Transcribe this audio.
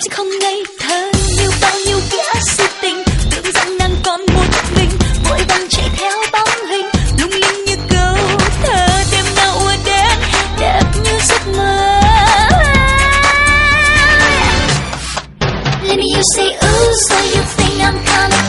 sẽ không ngây thơ như bao nhiêu kẻ si tình, tưởng rằng nàng còn một mình vội vàng chạy theo bóng hình lung linh như câu thơ. Đêm nào ùa đến đẹp như giấc mơ. Let me hear you say ooh, so you think I'm kinda